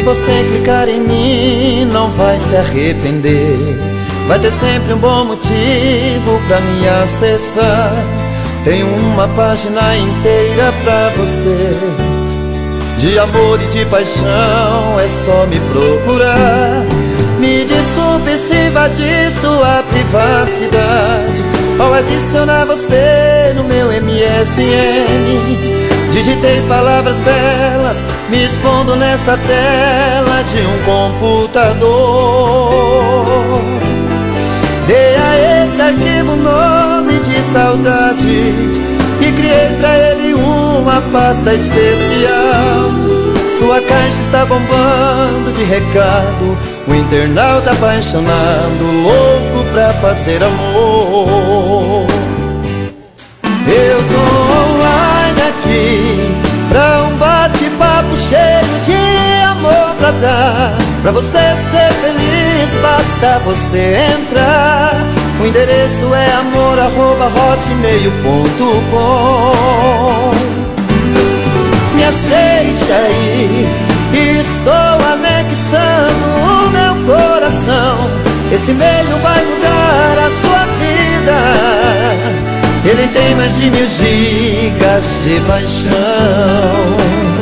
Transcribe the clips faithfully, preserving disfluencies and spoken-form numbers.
você clicar em mim, não vai se arrepender. Vai ter sempre um bom motivo pra me acessar. Tenho uma página inteira pra você, de amor e de paixão, é só me procurar. Me desculpe se invadir sua privacidade ao adicionar você no meu M S N. Digitei palavras belas, me expondo nessa tela de um computador. Dei a esse arquivo o nome de saudade e criei pra ele uma pasta especial. Sua caixa está bombando de recado, o internauta apaixonado, louco pra fazer amor. Eu tô online aqui pra um bate-papo cheio de amor pra dar. Pra você ser feliz basta você entrar. O endereço é amor arroba hotmail ponto com. Me aceite aí, estou anexando o meu coração. Esse e-mail vai mudar a sua vida. Ele tem mais de mil gigas de paixão.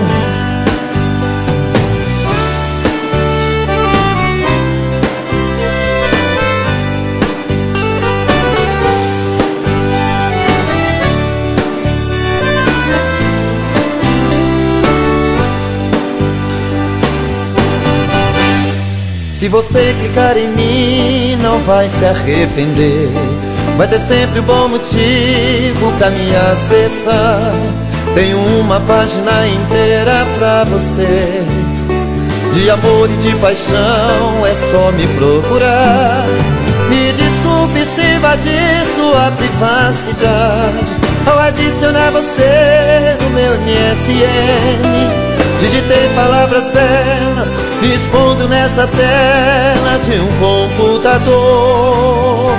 Se você clicar em mim, não vai se arrepender. Vai ter sempre um bom motivo pra me acessar. Tenho uma página inteira pra você, de amor e de paixão, é só me procurar. Me desculpe se invadir sua privacidade ao adicionar você no meu M S N. Digitei palavras belas, me expondo nessa tela de um computador.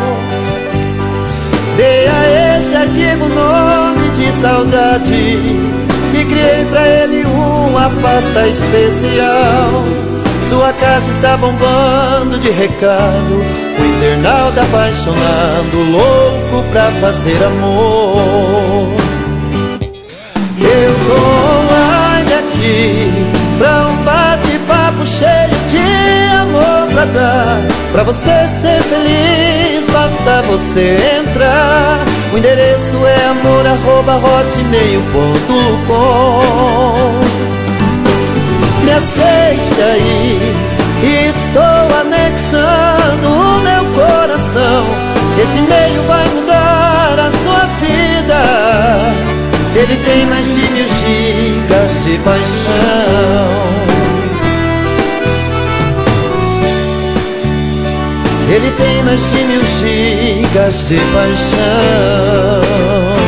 Dei a esse arquivo nome de saudade e criei pra ele uma pasta especial. Sua caixa está bombando de recado, o internauta apaixonado, louco pra fazer amor. Eu tô online aqui pra um bate-papo cheio de amor pra dar. Pra você ser feliz basta você entrar. O endereço é amor arroba hotmail ponto com. Me aceite aí, estou anexando o meu coração. Esse e-mail vai mudar a sua vida. Ele tem mais de mil gigas de paixão. Ele tem mais de mil gigas de paixão.